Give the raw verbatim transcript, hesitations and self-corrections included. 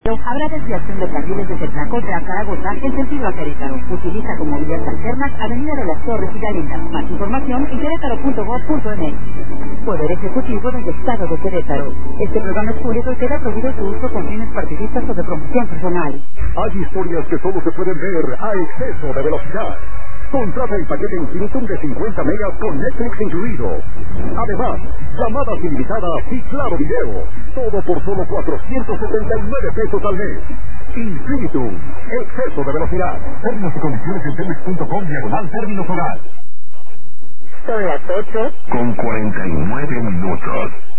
Habrá desviación de carriles desde Tlacote a Zaragoza en sentido a Querétaro. Utiliza como vías alternas Avenida de las Torres y Galindo. Más información en querétaro punto gob punto eme equis. Poder Ejecutivo del Estado de Querétaro. Este programa es público y queda prohibido su uso con fines partidistas o de promoción personal. Hay historias que solo se pueden ver a exceso de velocidad. Contrata el paquete Infinitum de cincuenta megas con Netflix incluido. Además, llamadas ilimitadas y claro video. Todo por solo cuatrocientos setenta y nueve pesos al mes. Infinitum, exceso de velocidad. Términos y condiciones en telmex punto com diagonal términos hogar. Son las ocho con cuarenta y nueve minutos.